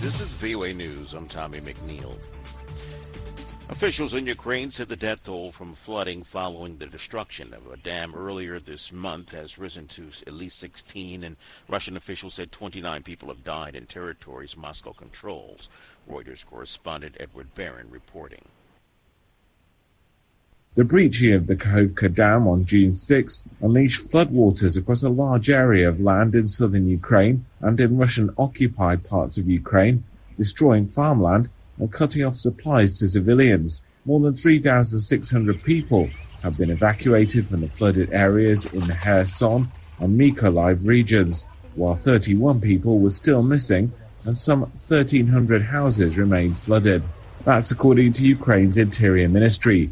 This is VOA News. I'm Tommy McNeil. Officials in Ukraine said the death toll from flooding following the destruction of a dam earlier this month has risen to at least 16, and Russian officials said 29 people have died in territories Moscow controls. Reuters correspondent Edward Barron reporting. The breaching of the Kakhovka Dam on June 6 unleashed floodwaters across a large area of land in southern Ukraine and in Russian-occupied parts of Ukraine, destroying farmland and cutting off supplies to civilians. More than 3,600 people have been evacuated from the flooded areas in the Kherson and Mykolaiv regions, while 31 people were still missing and some 1,300 houses remain flooded. That's according to Ukraine's Interior Ministry.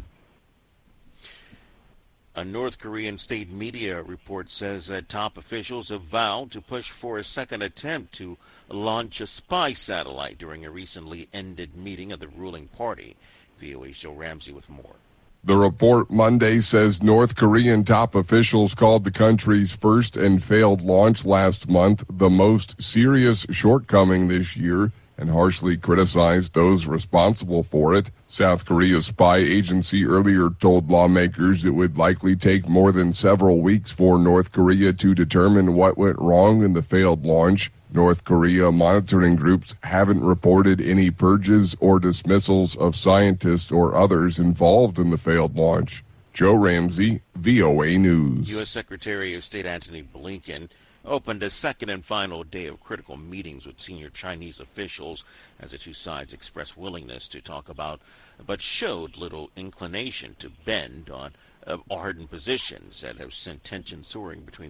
A North Korean state media report says that top officials have vowed to push for a second attempt to launch a spy satellite during a recently ended meeting of the ruling party. VOA's Joe Ramsey with more. The report Monday says North Korean top officials called the country's first and failed launch last month the most serious shortcoming this year, and harshly criticized those responsible for it. South Korea's spy agency earlier told lawmakers it would likely take more than several weeks for North Korea to determine what went wrong in the failed launch. North Korea monitoring groups haven't reported any purges or dismissals of scientists or others involved in the failed launch. Joe Ramsey, VOA News. U.S. Secretary of State Antony Blinken opened a second and final day of critical meetings with senior Chinese officials as the two sides expressed willingness to talk about, but showed little inclination to bend on ardent positions that have sent tensions soaring between